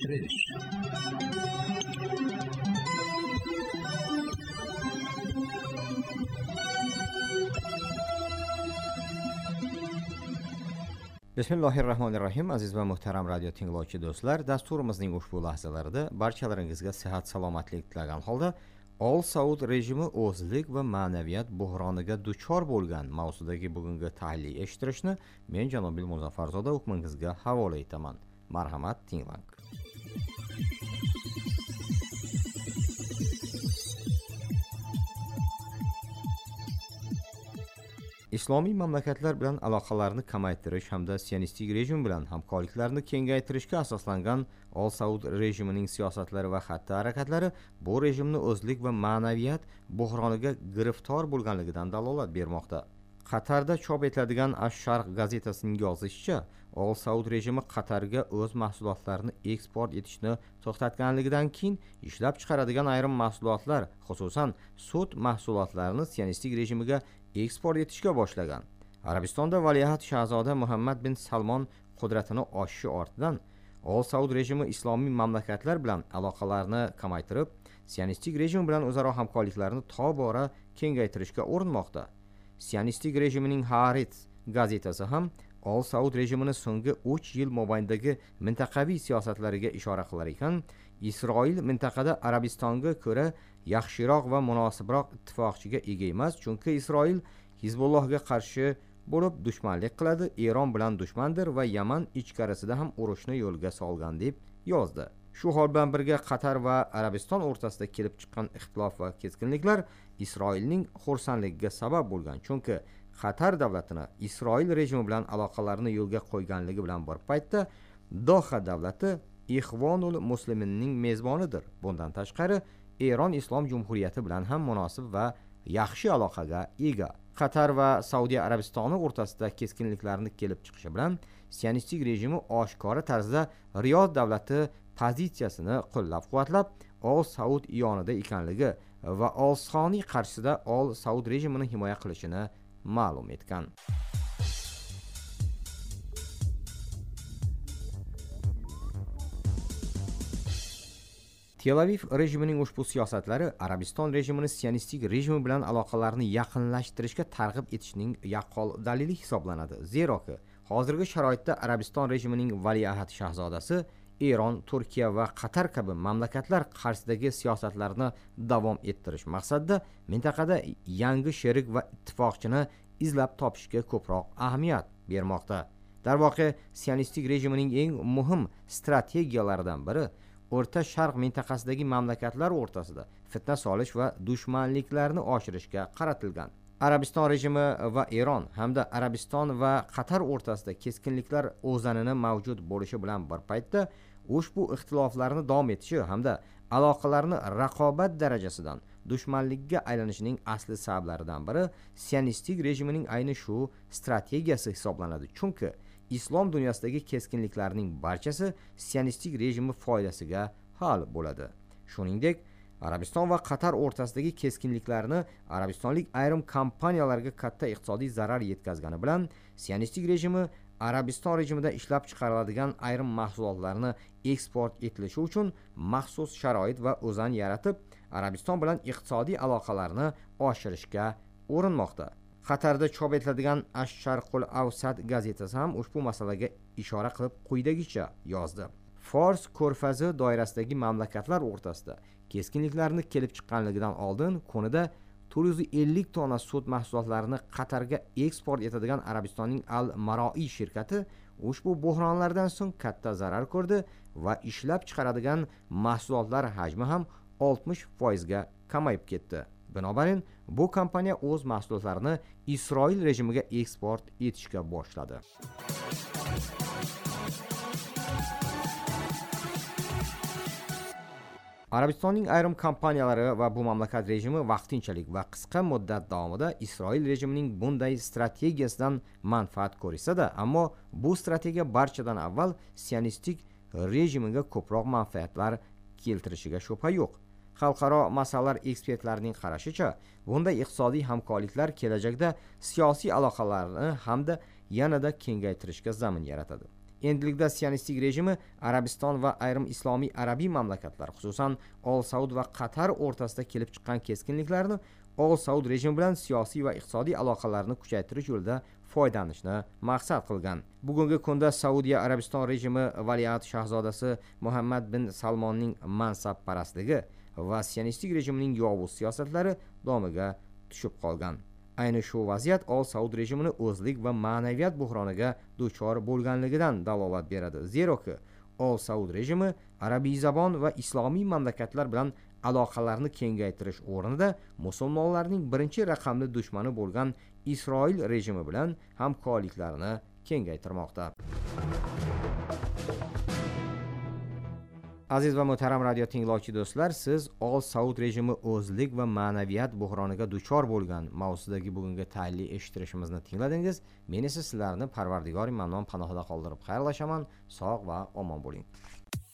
So'zlashtirish. Bismillahirrahmanirrahim. Aziz va muhtaram radio tinglovchi do'stlar, dasturimizning ushbu lahzalarida barchalaringizga sihat salomatlik tilagan holda Ol Saud rejimi o'zlik va ma'naviyat buhroniga duchor bo'lgan mavzudagi bugungi tahlil eshittirishni men Janobil Muzaffarzoda hukmingizga havola etaman. Marhamat, tinglang. Islomiy mamlakatlar bilan aloqalarni kamaytirish hamda sionistik rejim bilan hamkorliklarni kengaytirishga asoslangan Ol Saud rejimining siyosatlari va xatti-harakatlari bu rejimni o'zlik va ma'naviyat buhroniga giriftor bo'lganligidan dalolat bermoqda. Qatarda chop etiladigan Ash-Sharq gazetasining yozishicha, Ol Saud rejimi Qatarga o'z mahsulotlarini eksport etishni to'xtatganligidan keyin ishlab chiqaradigan ayrim mahsulotlar, xususan sut mahsulotlarini sionistik rejimiga eksport etishga boshlagan. Arabistonda valiahd shahzoda Muhammad bin Salmon qudratini oshishi ortidan Ol Saud rejimi islomiy mamlakatlar bilan aloqalarni kamaytirib, sionistik rejim bilan o'zaro hamkorliklarni tobora kengaytirishga urinmoqda. Sionistik rejimining Haaretz gazetasi ham Ol Saud rejimini so'nggi 3 yil mobaynidagi mintaqaviy siyosatlariga ishora qilar ekan, Isroil mintaqada Arabistonga ko'ra yaxshiroq va munosibroq ittifoqchiga ega emas, chunki Isroil Hizbullohga qarshi bo'lib dushmanlik qiladi, Eron bilan dushmandir va Yaman ichkarisida ham urushni yo'lga solgan deb yozdi. Shu hol bilan birga Qatar va Arabiston o'rtasida kelib chiqqan ixtilof va keskinliklar Isroilning xursandligiga sabab bo'lgan, chunki Qatar davlatini Isroil rejimi bilan aloqalarni yo'lga qo'yganligi bilan bir paytda Doha davlati Ixvonul Musliminning mezbonidir. Bundan tashqari Eron Islom Jumhuriyati bilan ham munosib va yaxshi aloqaga ega. Qatar va Saudiya Arabistoni o'rtasida keskinliklarni kelib chiqishi bilan sionistik rejimi oshkora tarzda Riyod davlati pozitsiyasini qo'llab-quvvatlab, Ol Saud yonida ekanligi va Ol Soniy qarshisida Ol Saud rejimini himoya qilishini ma'lum etgan. Tel Aviv rejimining ushbu siyosatlari Arabiston rejimini sionistik rejimi bilan aloqalarni yaqinlashtirishga targ'ib etishning yaqqol dalili hisoblanadi. Zeroki hozirgi sharoitda Arabiston rejimining valiahd shahzodasi Eron, Turkiya va Qatar kabi mamlakatlar qarshisidagi siyosatlarni davom ettirish maqsadida mintaqada yangi sherik va ittifoqchini izlab topishga ko'proq ahamiyat bermoqda. Darvoqe, sionistik rejimining eng muhim strategiyalaridan biri O'rta Sharq mintaqasidagi mamlakatlar o'rtasida fitna solish va dushmanliklarni oshirishga qaratilgan. Arabiston rejimi va Eron hamda Arabiston va Qatar o'rtasida keskinliklar o'zanini mavjud bo'lishi bilan bir paytda ushbu ixtiloflarni davom etishi hamda aloqalarni raqobat darajasidan dushmanlikka aylanishining asli sabablaridan biri sionistik rejimining ayni shu strategiyasi hisoblanadi. Chunki islom dunyosidagi keskinliklarning barchasi sionistik rejimi foydasiga hal bo'ladi. Shuningdek, Arabiston va Qatar o'rtasidagi keskinliklarni arabistonlik ayrim kompaniyalarga katta iqtisodiy zarar yetkazgani bilan sionistik rejimi Arabiston rejimida ishlab chiqariladigan ayrim mahsulotlarni eksport etilishi uchun maxsus sharoit va o'zan yaratib, Arabiston bilan iqtisodiy aloqalarni oshirishga urinmoqda. Qatarda chop etiladigan Ash-Sharqul Awsat gazetasi ham ushbu masalaga ishora qilib quyidagicha yozdi. Fors ko'rfazi doirasidagi mamlakatlar o'rtasida keskinliklarni kelib chiqqanligidan oldin kunida 450 tonna sut mahsulotlarini Qatarga eksport etadigan Arabistonning Al-Maroi shirkati ushbu buhronlardan so'ng katta zarar ko'rdi va ishlab chiqaradigan mahsulotlar hajmi ham 60% ga kamayib ketdi. Binobarin, bu kompaniya o'z mahsulotlarini Isroil rejimiga eksport etishga boshladi. Arabistonning ayrim kompaniyalari va bu mamlakat rejimi vaqtinchalik va qisqa muddat davomida Isroil rejimining bunday strategiyasidan manfaat ko'rsa-da, ammo bu strategiya barchadan avval sionistik rejimiga ko'proq manfaatlar keltirishiga shubha yo'q. Xalqaro masalalar ekspertlarining qarashicha, bunday iqtisodiy hamkorliklar kelajakda siyosiy aloqalarni hamda yanada kengaytirishga zamin yaratadi. Endilikda sionistik rejimi Arabiston va ayrim islomiy arabiy mamlakatlar, xususan Ol Saud va Qatar o'rtasida kelib chiqqan keskinliklarni Ol Saud rejimi bilan siyosiy va iqtisodiy aloqalarni kuchaytirish yo'lida foydalanishni maqsad qilgan. Bugungi kunda Saudiya Arabiston rejimi valiahd shahzodasi Muhammad bin Salmonning mansabparastligi va sionistik rejimining yovuz siyosatlari domiga tushib qolgan. Ayni shu vaziyat Ol Saud rejimini o'zlik va ma'naviyat buhroniga duchor bo'lganligidan dalolat beradi. Zeroki Ol Saud rejimi arabiy zabon va islomiy mamlakatlar bilan aloqalarni kengaytirish o'rnida musulmonlarning birinchi raqamli dushmani bo'lgan Isroil rejimi bilan hamkorliklarini kengaytirmoqda. Aziz va muhtaram radio tinglovchi do'stlar, siz Ol Saud rejimi o'zlik va ma'naviyat buhroniga duchor bo'lgan mavzudagi bugungi tayinli eshittirishimizni tingladingiz. Men esa sizlarni Parvardigori Mannon panohida qoldirib xayrlashaman. Sog' va omon bo'ling.